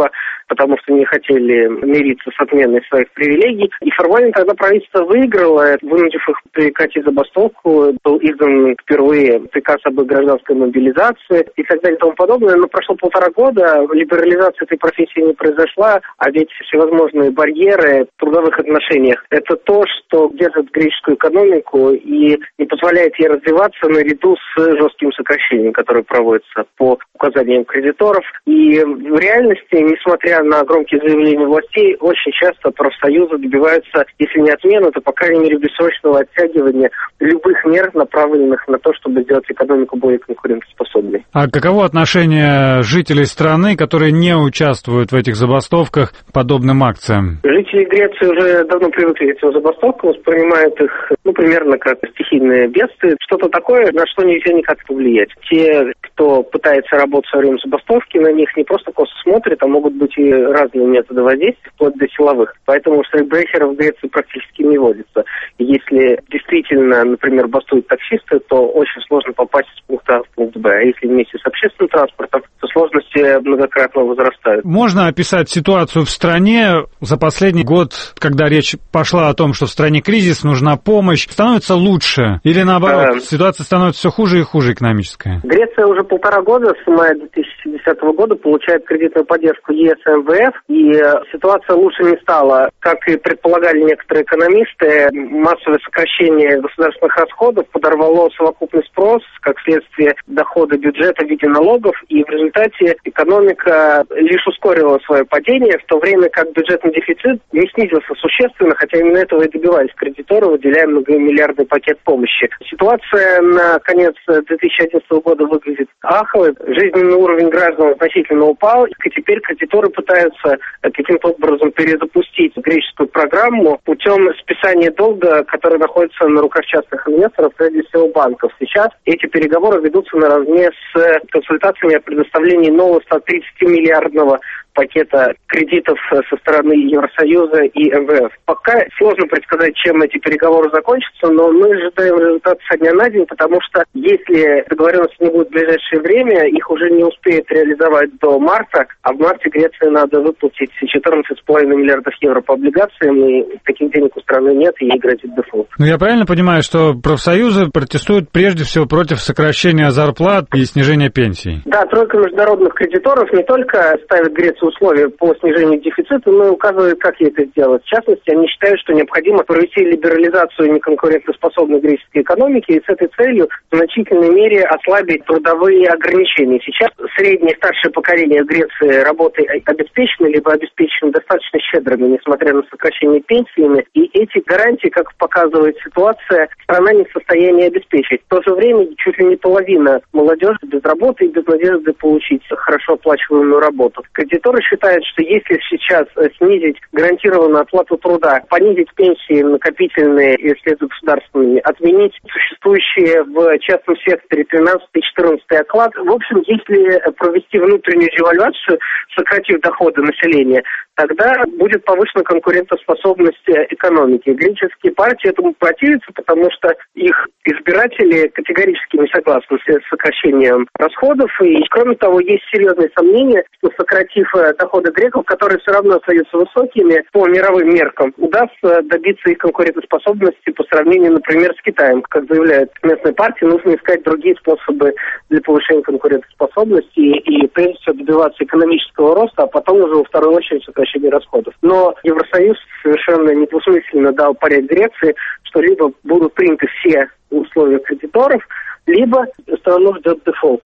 потому что не хотели мириться с отменой своих привилегий. И формально тогда правительство выиграло, вынудив их прекратить забастовку. Был издан впервые приказ об гражданской мобилизации и так далее и тому подобное. Но прошло полтора года, либерализация этой профессии не произошла, а ведь всевозможные барьеры в трудовых отношениях – это то, что держит греческую экономику и не позволяет ей развиваться наряду с жестким сокращением, которое проводится по указаниям кредиторов. И в реальности, несмотря на громкие заявления властей, очень часто профсоюзы добиваются, если не отмены, то, по крайней мере, бессрочного оттягивания любых мер, направленных на то, чтобы сделать экономику более конкурентоспособной.
А каково отношение жителей страны, которые не участвуют в этих забастовках, к подобным акциям?
Жители Греции уже давно привыкли к этим забастовкам, воспринимают их, ну, примерно как стихийные бедствия, что-то такое, на что нельзя никак повлиять. Те, кто пытается работать во время забастовки, на них не просто косо смотрят, а могут быть и разные методы воздействия, вплоть до силовых. Поэтому штрейкбрехеров в Греции практически не водится. Если действительно, например, бастуют таксисты, то очень сложно попасть с пункта А в пункт Б. А если вместе с общественным транспортом, то сложности многократно возрастают.
Можно описать ситуацию в стране за последний год, когда речь пошла о том, что в стране кризис, нужна помощь, становится лучше? Или наоборот, а... ситуация становится все хуже и хуже экономическая?
Греция уже полтора года, с мая две тысячи десятого года, получает кредитную поддержку ЕС и эм вэ эф, и ситуация лучше не стала. Как и предполагали некоторые экономисты, массовое сокращение государственных расходов подорвало совокупный спрос, как следствие дохода бюджета в виде налогов, и в результате экономика лишь ускорила свое падение, в то время как бюджетный дефицит не снизился существенно, хотя именно этого и добивались кредиторы, выделяя многомиллиардный пакет помощи. Ситуация на конец две тысячи одиннадцатого года выглядит аховой, жизненный уровень граждан значительно упал, и теперь кредиторы пытаются каким-то образом перезапустить греческую программу путем списания долга, который находится на руках частных инвесторов, прежде всего банков. Сейчас эти переговоры ведутся наравне с консультациями о предоставлении нового ста тридцати миллиардного пакета кредитов со стороны Евросоюза и эм вэ эф. Пока сложно предсказать, чем эти переговоры закончатся, но мы ожидаем результат со дня на день, потому что если договоренности не будет в ближайшее время, их уже не успеют реализовать до марта, а в марте Греции надо выплатить четырнадцать целых пять десятых миллиардов евро по облигациям, и таких денег у страны нет, и ей грозит дефолт.
Ну, я правильно понимаю, что профсоюзы протестуют прежде всего против сокращения зарплат и снижения пенсий?
Да, тройка международных кредиторов не только ставит Грецию условия по снижению дефицита, но и указывает, как ей это сделать. В частности, они считают, что необходимо провести либерализацию неконкурентоспособной греческой экономики и с этой целью в значительной мере ослабить трудовые ограничения. Сейчас среднее старшее поколение в Греции работой обеспечено, либо обеспечено достаточно щедрыми, несмотря на сокращение пенсиями, и эти гарантии, как показывает ситуация, страна не в состоянии обеспечить. В то же время чуть ли не половина молодежи без работы и без надежды получить хорошо оплачиваемую работу. Кредиторы считают, что если сейчас снизить гарантированную оплату труда, понизить пенсии накопительные и вслед за государственными, отменить существующие в частном секторе тринадцатый и четырнадцатый оклад, в общем, если провести внутреннюю девальвацию, сократив доходы населения, тогда будет повышена конкурентоспособность экономики. Греческие партии этому противятся, потому что их избиратели категорически не согласны с сокращением расходов. И, кроме того, есть серьезные сомнения, что, сократив доходы греков, которые все равно остаются высокими по мировым меркам, удастся добиться их конкурентоспособности по сравнению, например, с Китаем. Как заявляют местные партии, нужно искать другие способы для повышения конкурентоспособности и, прежде всего, добиваться экономического роста, а потом уже во вторую очередь сокращения расходов. Но Евросоюз совершенно недвусмысленно дал понять Греции, что либо будут приняты все условия кредиторов, либо страну ждет дефолт.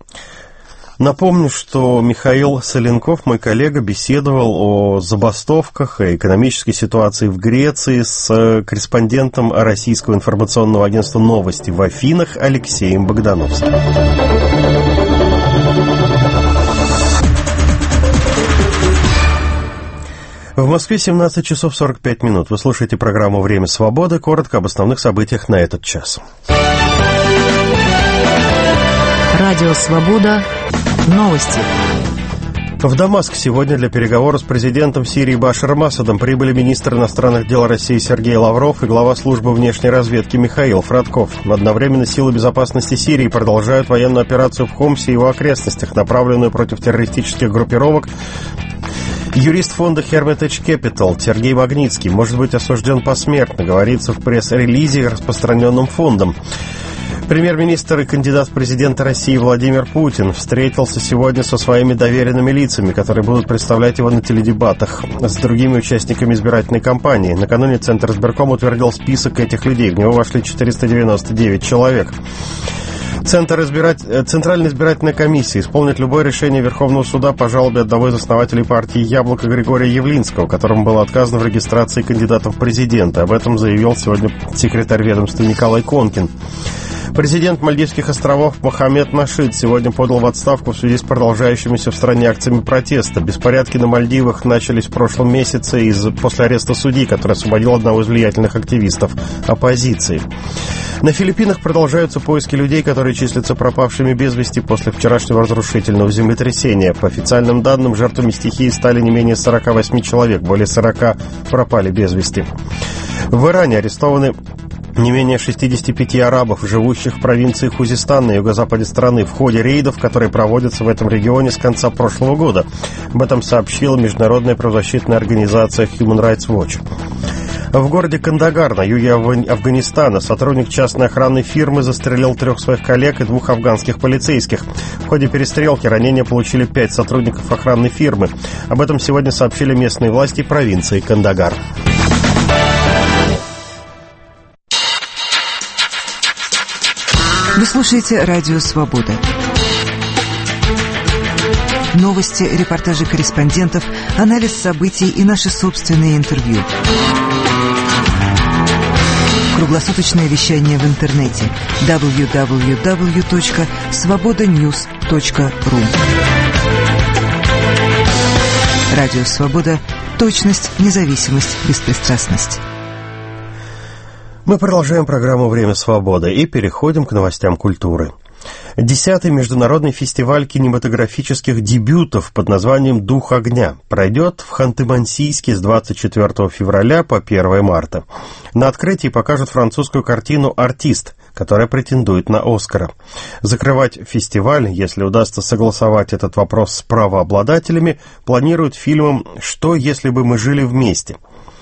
Напомню, что Михаил Соленков, мой коллега, беседовал о забастовках и экономической ситуации в Греции с корреспондентом российского информационного агентства «Новости» в Афинах Алексеем Богдановским. В Москве семнадцать часов сорок пять минут. Вы слушаете программу «Время свободы». Коротко об основных событиях на этот час.
Радио «Свобода». Новости.
В Дамаск сегодня для переговоров с президентом Сирии Башаром Асадом прибыли министр иностранных дел России Сергей Лавров и глава службы внешней разведки Михаил Фродков. Одновременно силы безопасности Сирии продолжают военную операцию в Хомсе и его окрестностях, направленную против террористических группировок Юрист фонда Hermitage Capital Сергей Магнитский может быть осужден посмертно, говорится в пресс-релизе, распространенном фондом. Премьер-министр и кандидат в президенты России Владимир Путин встретился сегодня со своими доверенными лицами, которые будут представлять его на теледебатах с другими участниками избирательной кампании. Накануне Центр избирком утвердил список этих людей. В него вошли четыреста девяносто девять человек. Центр избирать... Центральная избирательная комиссия исполнит любое решение Верховного суда по жалобе одного из основателей партии «Яблоко» Григория Явлинского, которому было отказано в регистрации кандидатов в президенты. Об этом заявил сегодня секретарь ведомства Николай Конкин. Президент Мальдивских островов Мохаммед Нашид сегодня подал в отставку в связи с продолжающимися в стране акциями протеста. Беспорядки на Мальдивах начались в прошлом месяце из... после ареста судьи, который освободил одного из влиятельных активистов оппозиции. На Филиппинах продолжаются поиски людей, которые числятся пропавшими без вести после вчерашнего разрушительного землетрясения. По официальным данным, жертвами стихии стали не менее сорок восемь человек, более сорока пропали без вести. В Иране арестованы не менее шестьдесят пять арабов, живущих в провинции Хузистан на юго-западе страны, в ходе рейдов, которые проводятся в этом регионе с конца прошлого года. Об этом сообщила международная правозащитная организация Human Rights Watch. В городе Кандагар на юге Афганистана сотрудник частной охранной фирмы застрелил трех своих коллег и двух афганских полицейских. В ходе перестрелки ранения получили пять сотрудников охранной фирмы. Об этом сегодня сообщили местные власти провинции Кандагар.
Вы слушаете «Радио Свобода». Новости, репортажи корреспондентов, анализ событий и наши собственные интервью. Круглосуточное вещание в интернете дабл ю дабл ю дабл ю точка свобода ньюс точка ру. Радио Свобода. Точность, независимость, беспристрастность.
Мы продолжаем программу «Время свободы» и переходим к новостям культуры. Десятый международный фестиваль кинематографических дебютов под названием «Дух огня» пройдет в Ханты-Мансийске с двадцать четвёртого февраля по первого марта. На открытии покажут французскую картину «Артист», которая претендует на «Оскара». Закрывать фестиваль, если удастся согласовать этот вопрос с правообладателями, планируют фильмом «Что, если бы мы жили вместе?».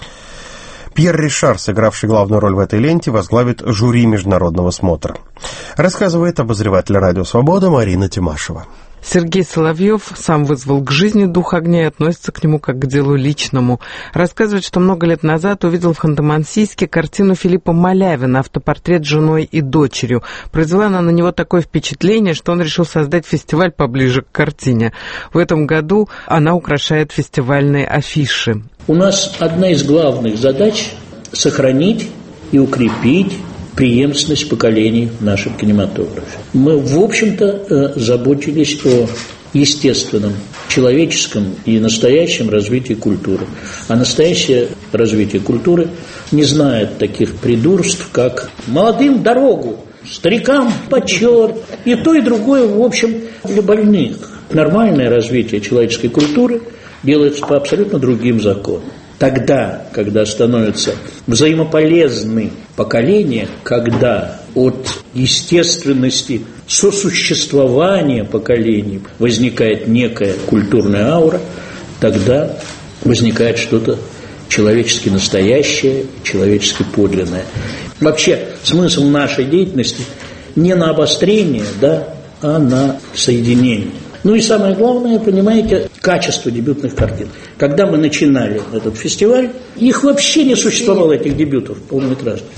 Пьер Ришар, сыгравший главную роль в этой ленте, возглавит жюри международного смотра. Рассказывает обозреватель «Радио Свобода» Марина Тимашева.
Сергей Соловьев сам вызвал к жизни дух огня и относится к нему как к делу личному. Рассказывает, что много лет назад увидел в Ханты-Мансийске картину Филиппа Малявина «Автопортрет с женой и дочерью». Произвела она на него такое впечатление, что он решил создать фестиваль поближе к картине. В этом году она украшает фестивальные афиши.
У нас одна из главных задач – сохранить и укрепить преемственность поколений в нашем кинематографе. Мы, в общем-то, заботились о естественном, человеческом и настоящем развитии культуры. А настоящее развитие культуры не знает таких придурств, как молодым дорогу, старикам почет, и то, и другое, в общем, для больных. Нормальное развитие человеческой культуры делается по абсолютно другим законам. Тогда, когда становятся взаимополезны поколения, когда от естественности сосуществования поколений возникает некая культурная аура, тогда возникает что-то человечески настоящее, человечески подлинное. Вообще смысл нашей деятельности не на обострение, да, а на соединение. Ну и самое главное, понимаете, качество дебютных картин. Когда мы начинали этот фестиваль, их вообще не существовало, этих дебютов полнометражных.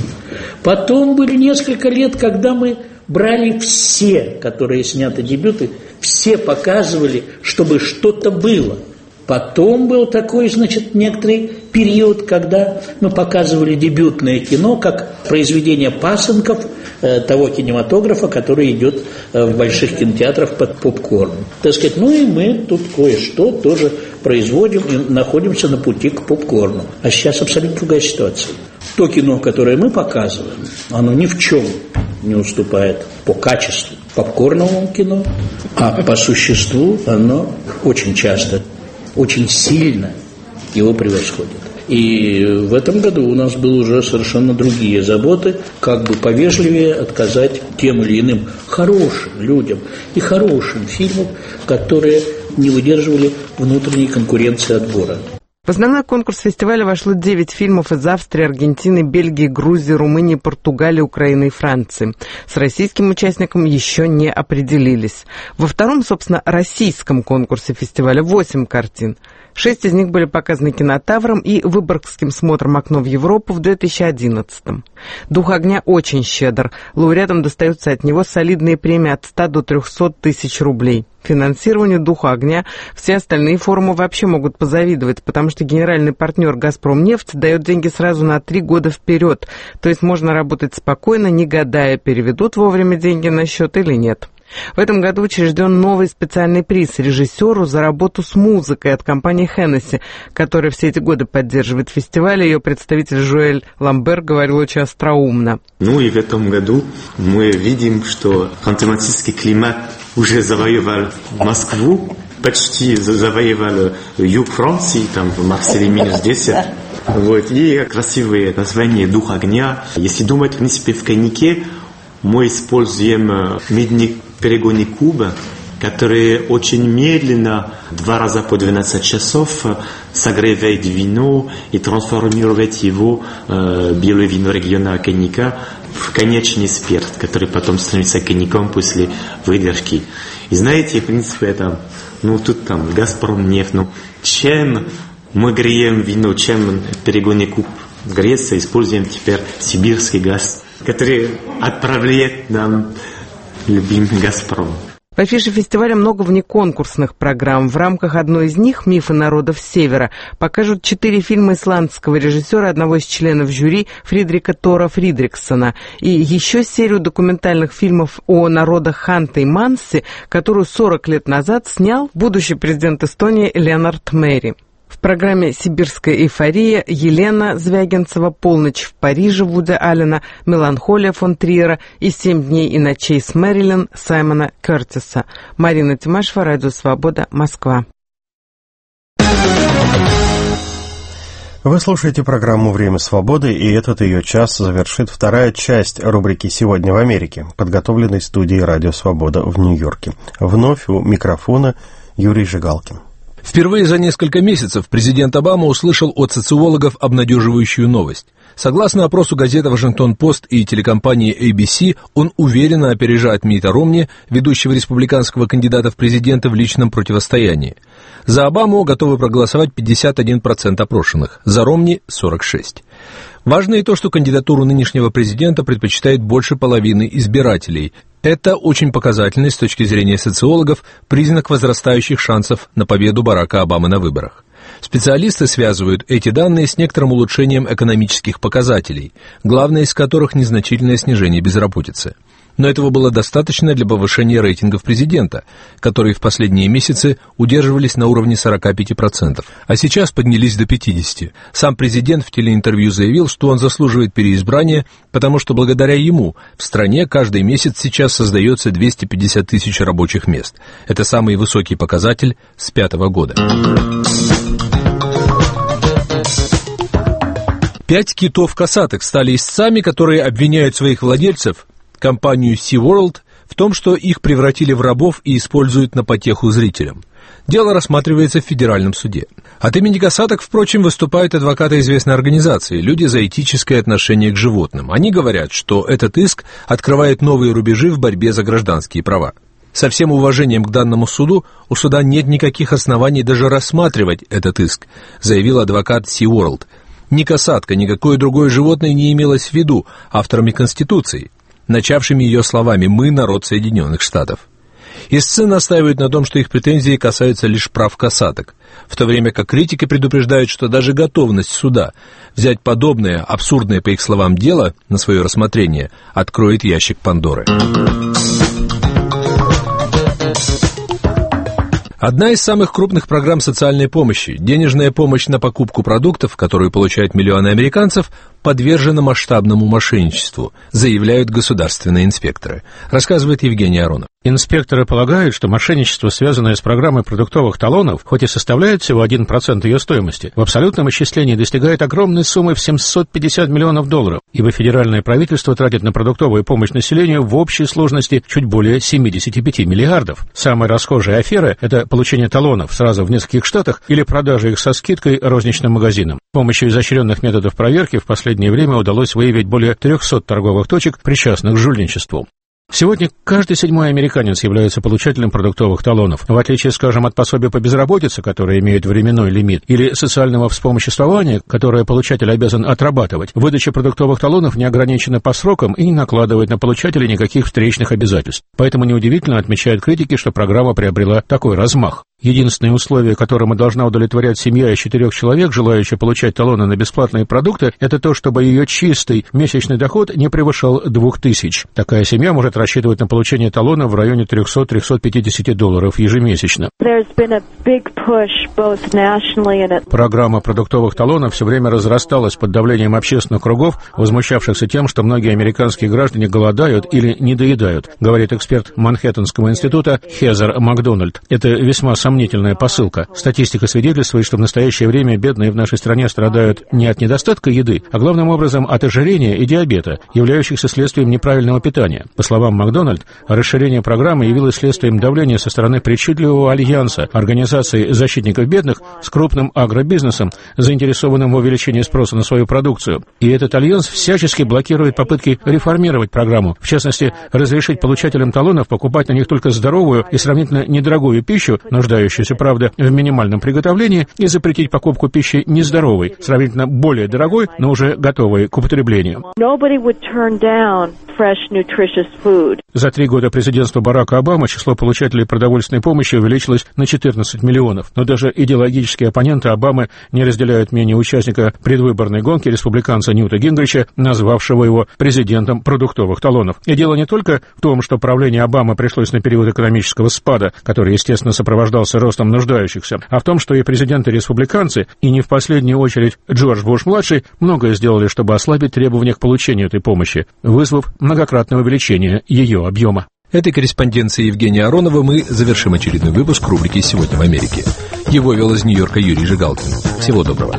Потом были несколько лет, когда мы брали все, которые сняты дебюты, все показывали, чтобы что-то было. Потом был такой, значит, некоторый период, когда мы показывали дебютное кино как произведение пасынков э, того кинематографа, который идет э, в больших кинотеатрах под попкорн. Так сказать, ну и мы тут кое-что тоже производим и находимся на пути к попкорну. А сейчас абсолютно другая ситуация. То кино, которое мы показываем, оно ни в чем не уступает по качеству попкорновому кино, а по существу оно очень часто, очень сильно его превосходит. И в этом году у нас были уже совершенно другие заботы, как бы повежливее отказать тем или иным хорошим людям и хорошим фильмам, которые не выдерживали внутренней конкуренции отбора.
В основной конкурс фестиваля вошло девять фильмов из Австрии, Аргентины, Бельгии, Грузии, Румынии, Португалии, Украины и Франции. С российским участником еще не определились. Во втором, собственно, российском конкурсе фестиваля восемь картин. Шесть из них были показаны Кинотавром и Выборгским смотром «Окно в Европу» в две тысячи одиннадцатом. «Дух огня» очень щедр. Лауреатам достаются от него солидные премии от ста до трехсот тысяч рублей. Финансированию «Духа огня» все остальные форумы вообще могут позавидовать, потому что генеральный партнер «Газпромнефть» дает деньги сразу на три года вперед. То есть можно работать спокойно, не гадая, переведут вовремя деньги на счет или нет. В этом году учрежден новый специальный приз режиссеру за работу с музыкой от компании Hennessy, которая все эти годы поддерживает фестиваль. Ее представитель Жуэль Ламбер говорил очень остроумно.
Ну и в этом году мы видим, что ханты-мансийский климат уже завоевал Москву, почти завоевал юг Франции, там в Марселе минус десять. Вот, и красивое название «Дух огня». Если думать, в принципе, в коньяке, мы используем медный перегонный куб, который очень медленно, два раза по двенадцать часов, согревает вино и трансформирует его, э, белое вино региона коньяка, в конечный спирт, который потом становится коньяком после выдержки. И знаете, в принципе, это, ну, тут там Газпромнефть, ну, чем мы греем вино, чем перегонный куб греется, используем теперь сибирский газ, который отправляет нам любимый «Газпром».
В афише фестиваля много внеконкурсных программ. В рамках одной из них «Мифы народов Севера» покажут четыре фильма исландского режиссера, одного из членов жюри Фридрика Тора Фридриксона, и еще серию документальных фильмов о народах Ханты-Мансии, которую сорок лет назад снял будущий президент Эстонии Леонард Мери. В программе «Сибирская эйфория» Елена Звягинцева, «Полночь в Париже» Вуди Аллена, «Меланхолия» фон Триера и «Семь дней и ночей с Мэрилин» Саймона Кертиса. Марина Тимашева, Радио Свобода, Москва.
Вы слушаете программу «Время свободы», и этот ее час завершит вторая часть рубрики «Сегодня в Америке», подготовленной студией «Радио Свобода» в Нью-Йорке. Вновь у микрофона Юрий Жигалкин.
Впервые за несколько месяцев президент Обама услышал от социологов обнадеживающую новость. Согласно опросу газеты «Вашингтон-Пост» и телекомпании эй би си, он уверенно опережает Митта Ромни, ведущего республиканского кандидата в президенты в личном противостоянии. За Обаму готовы проголосовать пятьдесят один процент опрошенных, за Ромни – сорок шесть процентов. Важно и то, что кандидатуру нынешнего президента предпочитает больше половины избирателей. Это очень показательный с точки зрения социологов признак возрастающих шансов на победу Барака Обамы на выборах. Специалисты связывают эти данные с некоторым улучшением экономических показателей, главное из которых незначительное снижение безработицы. Но этого было достаточно для повышения рейтингов президента, которые в последние месяцы удерживались на уровне сорок пять процентов, а сейчас поднялись до пятьдесят процентов. Сам президент в телеинтервью заявил, что он заслуживает переизбрания, потому что благодаря ему в стране каждый месяц сейчас создается двести пятьдесят тысяч рабочих мест. Это самый высокий показатель с пятого года. Пять китов-косаток стали истцами, которые обвиняют своих владельцев, компанию SeaWorld, в том, что их превратили в рабов и используют на потеху зрителям. Дело рассматривается в федеральном суде. От имени косаток, впрочем, выступают адвокаты известной организации «Люди за этическое отношение к животным». Они говорят, что этот иск открывает новые рубежи в борьбе за гражданские права. Со всем уважением к данному суду, у суда нет никаких оснований даже рассматривать этот иск, заявил адвокат SeaWorld. Ни косатка, ни какое другое животное не имелось в виду авторами Конституции, начавшими ее словами «Мы – народ Соединенных Штатов». Истцы настаивают на том, что их претензии касаются лишь прав косаток, в то время как критики предупреждают, что даже готовность суда взять подобное, абсурдное, по их словам, дело на свое рассмотрение откроет ящик Пандоры. Одна из самых крупных программ социальной помощи, денежная помощь на покупку продуктов, которую получают миллионы американцев, подвержена масштабному мошенничеству, заявляют государственные инспекторы. Рассказывает Евгений Аронов.
Инспекторы полагают, что мошенничество, связанное с программой продуктовых талонов, хоть и составляет всего один процент ее стоимости, в абсолютном исчислении достигает огромной суммы в семьсот пятьдесят миллионов долларов, ибо федеральное правительство тратит на продуктовую помощь населению в общей сложности чуть более семьдесят пять миллиардов. Самая расхожая афера – это получение талонов сразу в нескольких штатах или продажа их со скидкой розничным магазинам. С помощью изощренных методов проверки в последнее время удалось выявить более трехсот торговых точек, причастных к жульничеству. Сегодня каждый седьмой американец является получателем продуктовых талонов. В отличие, скажем, от пособия по безработице, которое имеет временной лимит, или социального вспомоществования, которое получатель обязан отрабатывать, выдача продуктовых талонов не ограничена по срокам и не накладывает на получателя никаких встречных обязательств. Поэтому неудивительно, отмечают критики, что программа приобрела такой размах. Единственное условие, которому должна удовлетворять семья из четырех человек, желающая получать талоны на бесплатные продукты, это то, чтобы ее чистый месячный доход не превышал двух тысяч. Такая семья может рассчитывать на получение талона в районе триста-триста пятьдесят долларов ежемесячно. Программа продуктовых талонов все время разрасталась под давлением общественных кругов, возмущавшихся тем, что многие американские граждане голодают или недоедают, говорит эксперт Манхэттенского института Хезер Макдональд. Это весьма сомнительная посылка. Статистика свидетельствует, что в настоящее время бедные в нашей стране страдают не от недостатка еды, а главным образом от ожирения и диабета, являющихся следствием неправильного питания. По словам Макдональд, расширение программы явилось следствием давления со стороны причудливого альянса организаций защитников бедных с крупным агробизнесом, заинтересованным в увеличении спроса на свою продукцию. И этот альянс всячески блокирует попытки реформировать программу, в частности, разрешить получателям талонов покупать на них только здоровую и сравнительно недорогую пищу, нуждающуюся, правда, в минимальном приготовлении, и запретить покупку пищи нездоровой, сравнительно более дорогой, но уже готовой к употреблению. За три года президентства Барака Обамы число получателей продовольственной помощи увеличилось на четырнадцать миллионов. Но даже идеологические оппоненты Обамы не разделяют мнение участника предвыборной гонки республиканца Ньюта Гингрича, назвавшего его президентом продуктовых талонов. И дело не только в том, что правление Обамы пришлось на период экономического спада, который, естественно, сопровождался ростом нуждающихся, а в том, что и президенты-республиканцы, и не в последнюю очередь Джордж Буш-младший, многое сделали, чтобы ослабить требования к получению этой помощи, вызвав многократное увеличение ее объема.
Этой корреспонденцией Евгения Аронова мы завершим очередной выпуск рубрики «Сегодня в Америке». Его вел из Нью-Йорка Юрий Жигалкин. Всего доброго.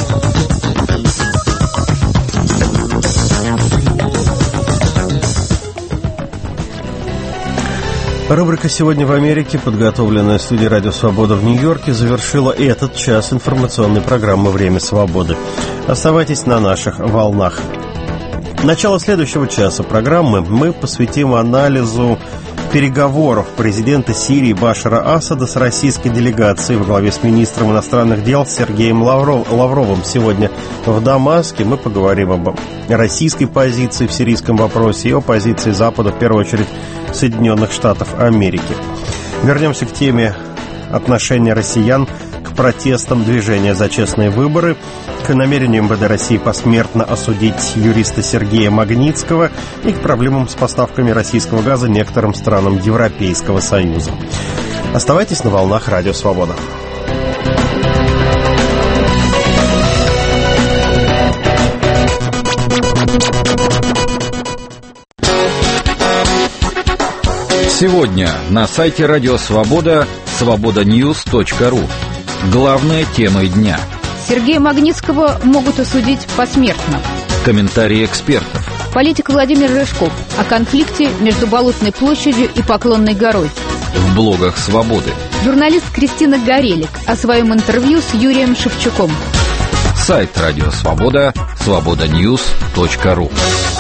Рубрика «Сегодня в Америке», подготовленная студией «Радио Свобода» в Нью-Йорке, завершила этот час информационной программы «Время свободы». Оставайтесь на наших волнах. Начало следующего часа программы мы посвятим анализу переговоров президента Сирии Башара Асада с российской делегацией во главе с министром иностранных дел Сергеем Лавровым. Сегодня в Дамаске мы поговорим об российской позиции в сирийском вопросе и о позиции Запада, в первую очередь Соединенных Штатов Америки. Вернемся к теме отношения россиян к протестам движения «За честные выборы», к намерению МВД России посмертно осудить юриста Сергея Магнитского и к проблемам с поставками российского газа некоторым странам Европейского Союза. Оставайтесь на волнах Радио Свобода.
Сегодня на сайте Радио Свобода свобода ньюс точка ру. Главные темы дня.
Сергея Магнитского могут осудить посмертно.
Комментарии экспертов.
Политик Владимир Рыжков о конфликте между Болотной площадью и Поклонной горой.
В блогах «Свободы».
Журналист Кристина Горелик о своем интервью с Юрием Шевчуком.
Сайт Радио Свобода свобода ньюс точка ру.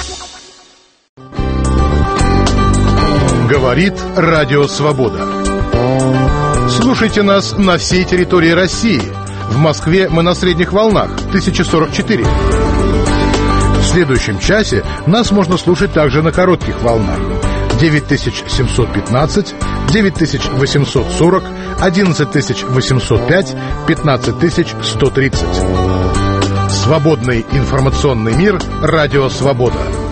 Говорит Радио Свобода. Слушайте нас на всей территории России. В Москве мы на средних волнах тысяча сорок четыре. В следующем часе нас можно слушать также на коротких волнах девять тысяч семьсот пятнадцать, девять тысяч восемьсот сорок, одиннадцать тысяч восемьсот пять, пятнадцать тысяч сто тридцать. Свободный информационный мир Радио Свобода.